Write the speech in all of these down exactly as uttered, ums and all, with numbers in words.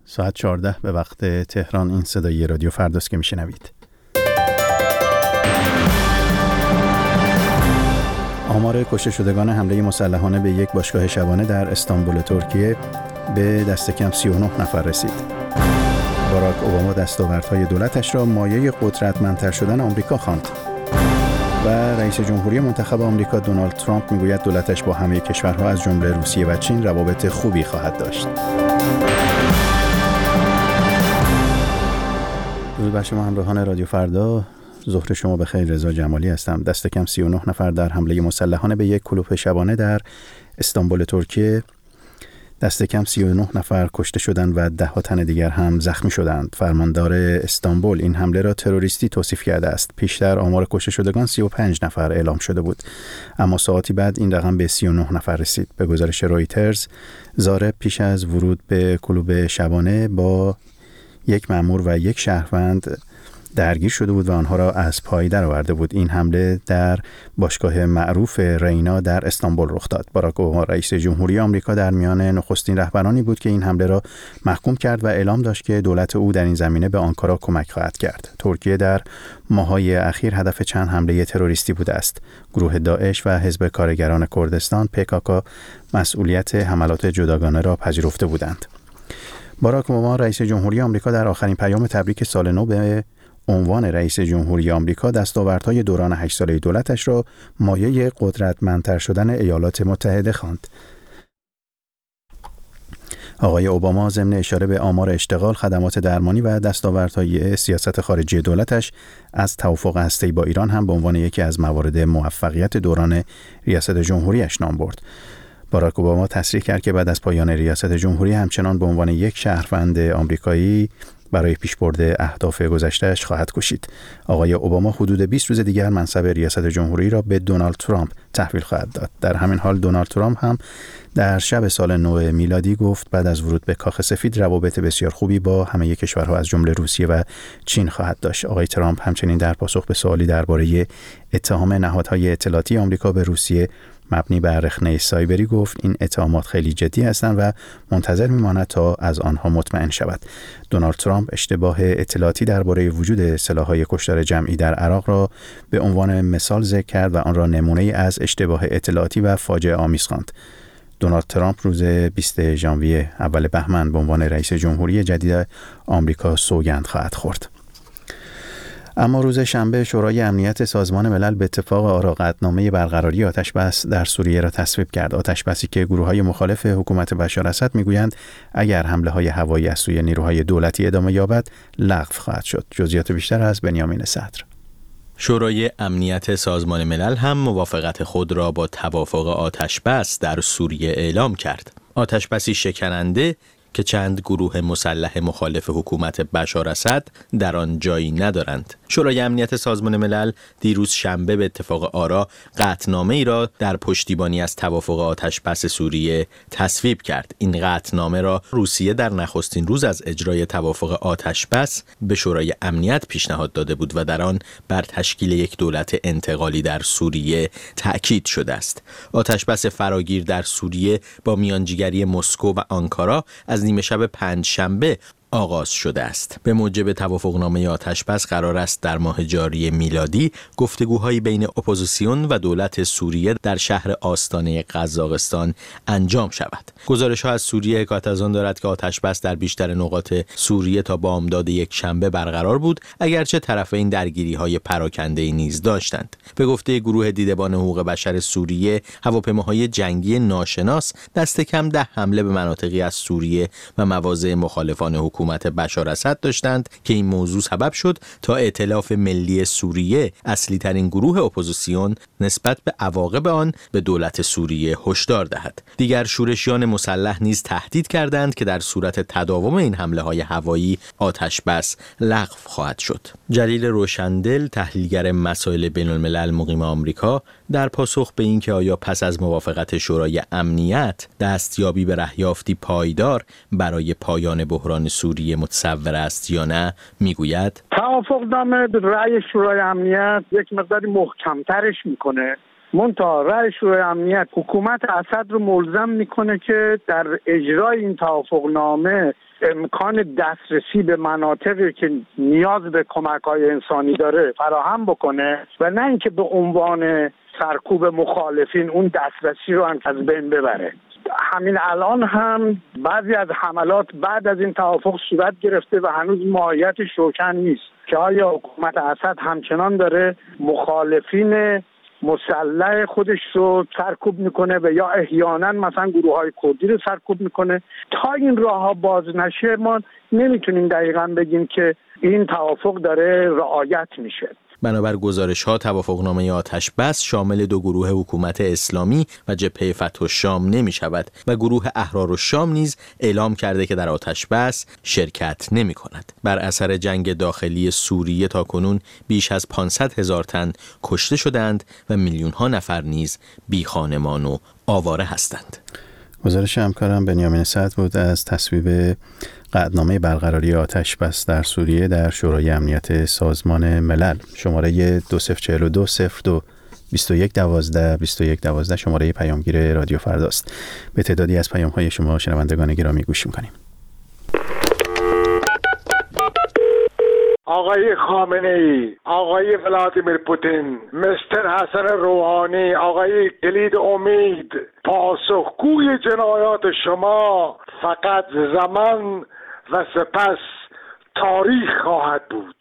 ساعت چهارده به وقت تهران. این صدای رادیو فرداست که میشنوید. آمار کشته شدگان حمله مسلحانه به یک باشگاه شبانه در استانبول ترکیه به دست کم سی و نه نفر رسید. باراک اوباما دستاوردهای دولتش را مایه قدرتمندتر شدن آمریکا خواند. و رئیس جمهوری منتخب آمریکا دونالد ترامپ میگوید دولتش با همه کشورها از جمله روسیه و چین روابط خوبی خواهد داشت. درود بر شما همراهان رادیو فردا. ظهر شما بخیر. رضا جمالی هستم. دست کم سی و نه نفر در حمله مسلحانه به یک کلوپ شبانه در استانبول ترکیه، دست کم سی و نه نفر کشته شدند و ده ها تن دیگر هم زخمی شدند. فرماندار استانبول این حمله را تروریستی توصیف کرده است. پیشتر آمار کشته شدگان سی و پنج نفر اعلام شده بود، اما ساعتی بعد این رقم به سی و نه نفر رسید. به گزارش رویترز، ضارب پیش از ورود به کلوب شبانه با یک مأمور و یک شهروند درگیر شده بود و آنها را از پای درآورده بود. این حمله در باشگاه معروف رینا در استانبول رخ داد. باراک اوباما رئیس جمهوری آمریکا در میان نخستین رهبرانی بود که این حمله را محکوم کرد و اعلام داشت که دولت او در این زمینه به آنکارا کمک خواهد کرد. ترکیه در ماه‌های اخیر هدف چند حمله تروریستی بوده است. گروه داعش و حزب کارگران کردستان پی کی کی مسئولیت حملات جداگانه را پذیرفته بودند. باراک اوباما رئیس جمهوری آمریکا در آخرین پیام تبریک سال نو به عنوان رئیس جمهوری آمریکا دستاوردهای دوران هشت ساله دولتش را مایه قدرتمندتر شدن ایالات متحده خواند. آقای اوباما ضمن اشاره به آمار اشتغال، خدمات درمانی و دستاوردهای سیاست خارجی دولتش از توافق هسته‌ای با ایران هم به عنوان یکی از موارد موفقیت دوران ریاست جمهوریش نام برد. باراک اوباما تصریح کرد که بعد از پایان ریاست جمهوری همچنان به عنوان یک شهروند آمریکایی برای پیشبرد اهداف گذشته‌اش خواهد کوشید. آقای اوباما حدود بیست روز دیگر منصب ریاست جمهوری را به دونالد ترامپ تحویل خواهد داد. در همین حال دونالد ترامپ هم در شب سال نو میلادی گفت بعد از ورود به کاخ سفید روابط بسیار خوبی با همه کشورها از جمله روسیه و چین خواهد داشت. آقای ترامپ همچنین در پاسخ به سوالی درباره اتهام نهادهای اطلاعاتی آمریکا به روسیه مبنی بر رخنه سایبری گفت این اتهامات خیلی جدی هستند و منتظر میماند تا از آنها مطمئن شود. دونالد ترامپ اشتباه اطلاعاتی درباره وجود سلاح‌های کشتار جمعی در عراق را به عنوان مثال ذکر کرد و آن را نمونه‌ای از اشتباه اطلاعاتی و فاجعه آمیز خواند. دونالد ترامپ روز بیست ژانویه اول بهمن به عنوان رئیس جمهوری جدید آمریکا سوگند خواهد خورد. اما روز شنبه شورای امنیت سازمان ملل به اتفاق آرا قطعنامه برقراری آتش‌بس در سوریه را تصویب کرد. آتش‌بسی که گروه‌های مخالف حکومت بشار اسد می‌گویند اگر حمله‌های هوایی از سوی نیروهای دولتی ادامه یابد لغو خواهد شد. جزئیات بیشتر از بنیامین صدر. شورای امنیت سازمان ملل هم موافقت خود را با توافق آتش‌بس در سوریه اعلام کرد. آتش‌بسی شکننده که چند گروه مسلح مخالف حکومت بشار اسد در آن جایی ندارند. شورای امنیت سازمان ملل دیروز شنبه به اتفاق آرا قطعنامه ای را در پشتیبانی از توافق آتش‌بس سوریه تصویب کرد. این قطعنامه را روسیه در نخستین روز از اجرای توافق آتش‌بس به شورای امنیت پیشنهاد داده بود و در آن بر تشکیل یک دولت انتقالی در سوریه تأکید شده است. آتش‌بس فراگیر در سوریه با میانجیگری مسکو و آنکارا از نیمه شب پنج شنبه آغاز شده است. به موجب توافقنامه آتش‌بس قرار است در ماه جاری میلادی گفتگوهایی بین اپوزیسیون و دولت سوریه در شهر آستانه قزاقستان انجام شود. گزارش‌ها از سوریه حکایت از آن دارد که آتش‌بس در بیشتر نقاط سوریه تا بامداد یک شنبه برقرار بود، اگرچه طرفین درگیری‌های پراکنده‌ای نیز داشتند. به گفته گروه دیدبان حقوق بشر سوریه، هواپیماهای جنگی ناشناس دست کم ده حمله به مناطقی از سوریه و مواضع مخالفان حکومت حکومت بشار اسد داشتند که این موضوع سبب شد تا ائتلاف ملی سوریه، اصلی ترین گروه اپوزیسیون، نسبت به عواقب آن به دولت سوریه هشدار دهد. دیگر شورشیان مسلح نیز تهدید کردند که در صورت تداوم این حمله های هوایی آتش بس لغو خواهد شد. جلیل روشندل، تحلیلگر مسائل بین الملل مقیم آمریکا، در پاسخ به اینکه آیا پس از موافقت شورای امنیت دستیابی به رهیافتی پایدار برای پایان بحران سوریه متصور است یا نه، میگوید توافقنامه رأی شورای امنیت یک مقداری محکمترش میکنه. منتها رأی شورای امنیت حکومت اسد رو ملزم میکنه که در اجرای این توافقنامه امکان دسترسی به مناطقی که نیاز به کمک‌های انسانی داره فراهم بکنه و نه اینکه به عنوان سرکوب مخالفین اون دسترسی رو هم از بین ببره. همین الان هم بعضی از حملات بعد از این توافق صورت گرفته و هنوز ماهیتش روشن نیست که آیا حکومت اسد همچنان داره مخالفین مسلح خودش رو سرکوب میکنه و یا احیانا مثلا گروه های کردی رو سرکوب میکنه. تا این راه ها باز نشه ما نمیتونیم دقیقاً بگیم که این توافق داره رعایت میشه. بنابر گزارش‌ها توافقنامه آتش بس شامل دو گروه حکومت اسلامی و جبهه فتح الشام نمی‌شود و گروه احرار الشام نیز اعلام کرده که در آتش بس شرکت نمی‌کند. بر اثر جنگ داخلی سوریه تاکنون بیش از پانصد هزار تن کشته شدند و میلیون‌ها نفر نیز بی‌خانمان و آواره هستند. گزارش همکارم بنیامین سعد بود از تصویب قطعنامه برقراری آتش بس در سوریه در شورای امنیت سازمان ملل. شماره دو صفر چهل و دو صفر دو بیست و یک دوازده بیست و یک دوازده شماره پیامگیر رادیو فرداست. به تعدادی از پیام‌های شما شنوندگان گرامی گوش می‌کنیم. آقای خامنه‌ای، آقای ولادیمیر پوتین، مستر حسن روحانی، آقای کلید امید، پاسخگوی جنایات شما فقط زمان و سپس تاریخ خواهد بود.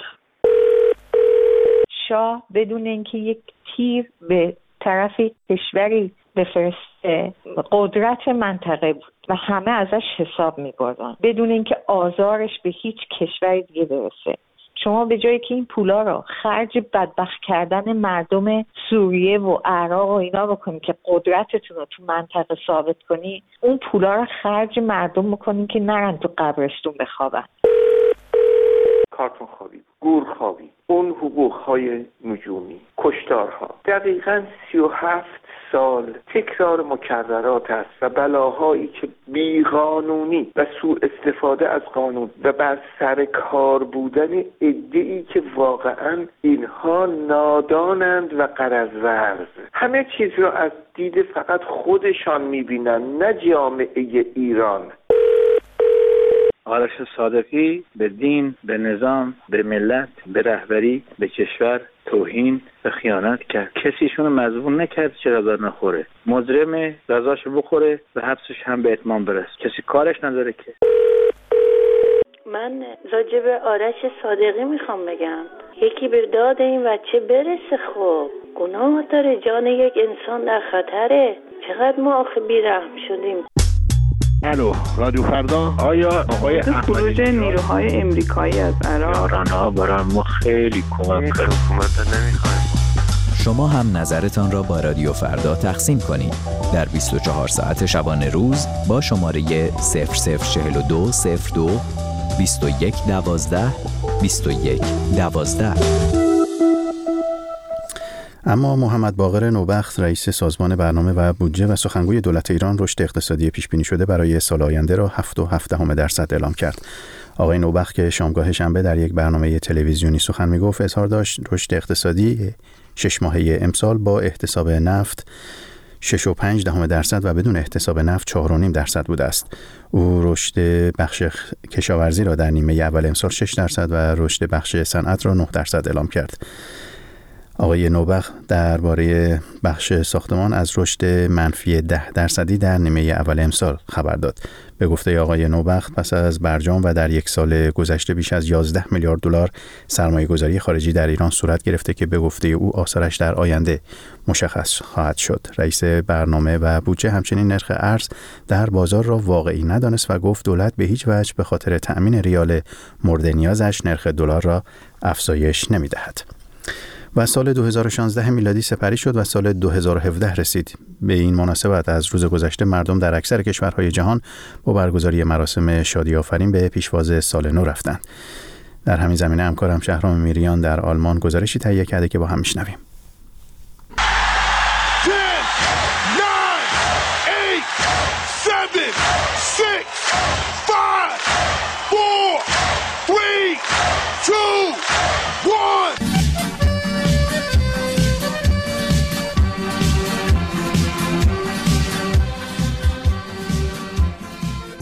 شاه بدون اینکه یک تیر به طرف کشوری بفرسته قدرت منطقه بود و همه ازش حساب می‌بردن بدون اینکه آزارش به هیچ کشوری دیگه برسه. شما به جایی که این پولا رو خرج بدبخت کردن مردم سوریه و عراق و اینا بکنید که قدرتتون رو تو منطقه ثابت کنی، اون پولا رو خرج مردم بکنید که نرن تو قبرستون بخوابن. کارتون خوابی، گور خوابی، اون حقوق‌های نجومی، کشتارها، دقیقاً سی و هفت سال تکرار مکررات است و بلاهایی که بیقانونی و سوء استفاده از قانون و بر سر کار بودن عده‌ای که واقعاً اینها نادانند و غرض‌ورز، همه چیز را از دید فقط خودشان می‌بینند، نه جامعه ایران. آرش صادقی به دین، به نظام، به ملت، به رهبری، به کشور توهین و خیانت کرد. کسیشون مظلوم نکرد چه غذا نخوره، مجرم غذاشو بخوره و حبسش هم به اتمام برسه. کسی کارش نداره که. من راجع به آرش صادقی میخوام بگم یکی به داد این بچه برسه. خب گناه داره، جان یک انسان در خطره. چقدر ما آخه بیرحم شدیم. الو رادیو فردا. آیا آقای خروج نیروهای امریکایی از عراق ایران‌ها برای ما خیلی کمک کرد. شما هم نظرتان را با رادیو فردا تقسیم کنید در بیست و چهار ساعت شبانه روز با شماره صفر صفر چهل و دو صفر دو بیست و یک دوازده بیست و یک دوازده. اما محمد باقر نوبخت رئیس سازمان برنامه و بودجه و سخنگوی دولت ایران رشد اقتصادی پیش بینی شده برای سال آینده را هفت و هفت دهم درصد اعلام کرد. آقای نوبخت که شامگاه شنبه در یک برنامه تلویزیونی سخن میگفت اظهار داشت رشد اقتصادی شش ماهه امسال با احتساب نفت شش و پنج دهم درصد و بدون احتساب نفت چهار و نیم درصد بوده است. او رشد بخش کشاورزی را در نیمه اول امسال شش درصد و رشد بخش صنعت را نه درصد اعلام کرد. آقای نوبخت درباره بخش ساختمان از رشد منفی ده درصدی در نیمه اول امسال خبر داد. به گفته آقای نوبخت پس از برجام و در یک سال گذشته بیش از یازده میلیارد دلار سرمایه گذاری خارجی در ایران صورت گرفته که به گفته او آثارش در آینده مشخص خواهد شد. رئیس برنامه و بودجه همچنین نرخ ارز در بازار را واقعی ندانست و گفت دولت به هیچ وجه به خاطر تأمین ریال مورد نیازش نرخ دلار را افزایش نمی‌دهد. و سال دو هزار و شانزده میلادی سپری شد و سال دو هزار و هفده رسید. به این مناسبت از روز گذشته مردم در اکثر کشورهای جهان با برگزاری مراسم شادی آفرین به پیشواز سال نو رفتند. در همین زمینه همکارم شهرام میریان در آلمان گزارشی تهیه کرده که با هم میشنویم.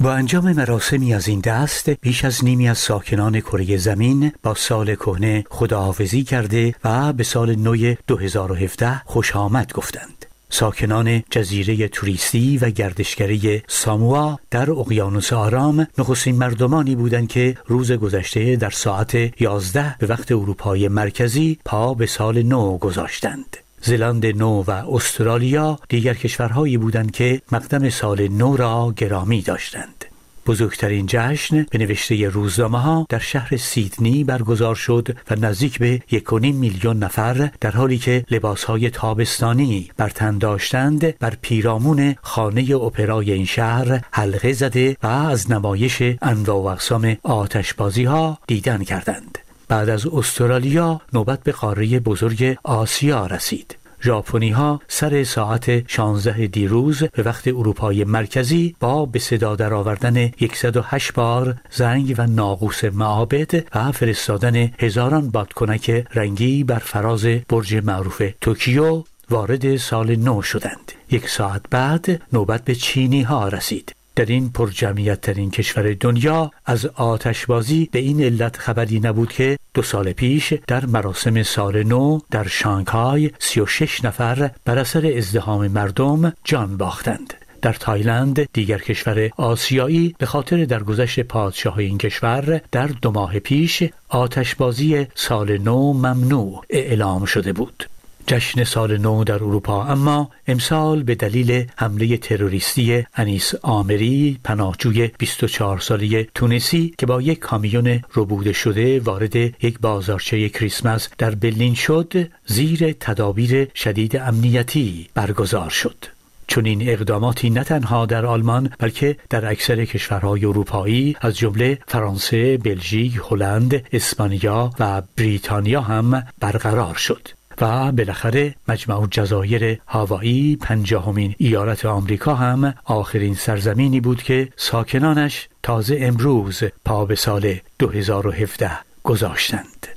با انجام مراسمی از این دست بیش از نیمی از ساکنان کره زمین با سال کهنه خداحافظی کرده و به سال نو دو هزار و هفده خوش آمد گفتند. ساکنان جزیره توریستی و گردشگری ساموا در اقیانوس آرام نخستین مردمانی بودند که روز گذشته در ساعت یازده به وقت اروپای مرکزی پا به سال نو گذاشتند. زلاند نو و استرالیا دیگر کشورهایی بودند که مقدم سال نو را گرامی داشتند. بزرگترین جشن به نوشته روزنامه‌ها در شهر سیدنی برگزار شد و نزدیک به یک و نیم میلیون نفر در حالی که لباسهای تابستانی بر تن داشتند بر پیرامون خانه اپرای این شهر حلقه زده و از نمایش انواع و اقسام آتشبازی‌ها دیدن کردند. بعد از استرالیا نوبت به قاره بزرگ آسیا رسید. ژاپنی ها سر ساعت شانزده دیروز به وقت اروپای مرکزی با به صدا در آوردن صد و هشت بار زنگ و ناقوس معابد و فرستادن هزاران بادکنک رنگی بر فراز برج معروف توکیو وارد سال نو شدند. یک ساعت بعد نوبت به چینی ها رسید. در این پرجمعیت ترین کشور دنیا از آتشبازی به این علت خبری نبود که دو سال پیش در مراسم سال نو در شانگهای سی و شش نفر بر اثر ازدحام مردم جان باختند. در تایلند دیگر کشور آسیایی به خاطر درگذشت پادشاه این کشور در دو ماه پیش آتشبازی سال نو ممنوع اعلام شده بود. جشن سال نو در اروپا اما امسال به دلیل حمله تروریستی انیس آمری پناهجوی بیست و چهار ساله تونسی که با یک کامیون ربوده شده وارد یک بازارچه کریسمس در برلین شد زیر تدابیر شدید امنیتی برگزار شد. چون این اقداماتی نه تنها در آلمان بلکه در اکثر کشورهای اروپایی از جمله فرانسه، بلژیک، هلند، اسپانیا و بریتانیا هم برقرار شد. و بالاخره مجمع جزایر هاوایی پنجاهمین ایالت آمریکا هم آخرین سرزمینی بود که ساکنانش تازه امروز پا به سال دو هزار و هفده گذاشتند.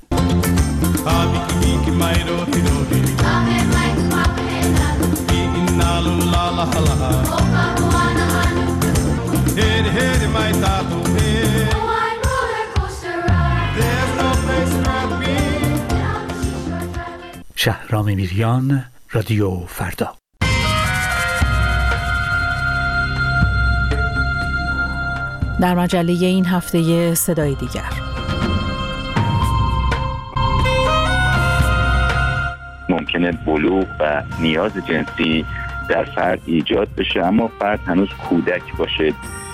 شهرام میریان، رادیو فردا. در مجله این هفته صدای دیگر. ممکنه بلوغ و نیاز جنسی در فرد ایجاد بشه اما فرد هنوز کودک باشه.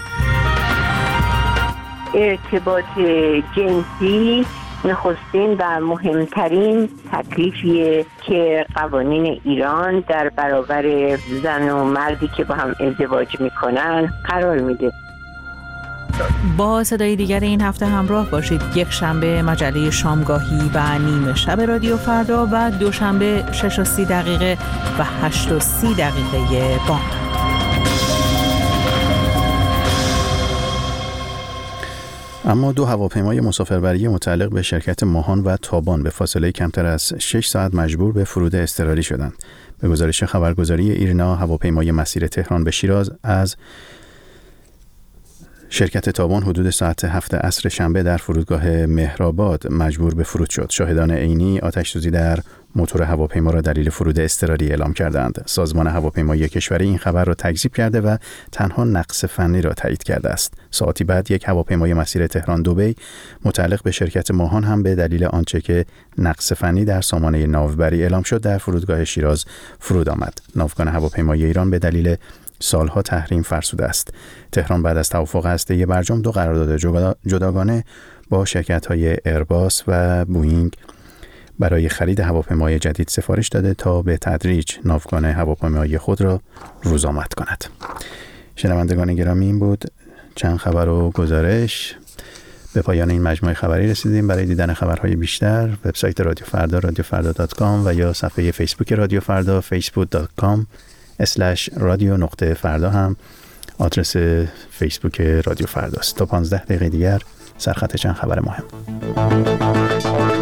ارتباط جنسی نخستین و مهمترین تکلیفیه که قوانین ایران در برابر زن و مردی که با هم ازدواج میکنن قرار میده. با صدای دیگر این هفته همراه باشید. یک شنبه مجله شامگاهی و نیمه شب رادیو فردا و دوشنبه شش و سی دقیقه و هشت و سی دقیقه بامداد. اما دو هواپیمای مسافربری متعلق به شرکت ماهان و تابان به فاصله کمتر از شش ساعت مجبور به فرود اضطراری شدند. به گزارش خبرگزاری ایرنا هواپیمای مسیر تهران به شیراز از شرکت تابان حدود ساعت هفت عصر شنبه در فرودگاه مهرآباد مجبور به فرود شد. شاهدان عینی آتش‌سوزی در موتور هواپیما را دلیل فرود اضطراری اعلام کردند. سازمان هواپیمایی کشوری این خبر را تکذیب کرده و تنها نقص فنی را تایید کرده است. ساعتی بعد یک هواپیمای مسیر تهران دبی متعلق به شرکت ماهان هم به دلیل آنچه که نقص فنی در سامانه ناوبری اعلام شد در فرودگاه شیراز فرود آمد. ناوگان هواپیمایی ایران به دلیل سالها تحریم فرسوده است. تهران بعد از توافق هسته‌ای برجام دو قرارداد جداگانه با شرکت‌های ایرباس و بوئینگ برای خرید هواپیمای جدید سفارش داده تا به تدریج ناوگان هواپیمایی خود را روز آمد کند. شنوندگان گرامی، این بود چند خبر و گزارش. به پایان این مجموعه خبری رسیدیم. برای دیدن خبرهای بیشتر وبسایت رادیو فردا رادیو فردا دات کام و یا صفحه فیسبوک رادیو فردا فیسبوک دات کام اسلش رادیو نقطه فردا هم آدرس فیسبوک رادیو فرداست. تا پانزده دقیقه دیگر سرخط چند خبر مهم.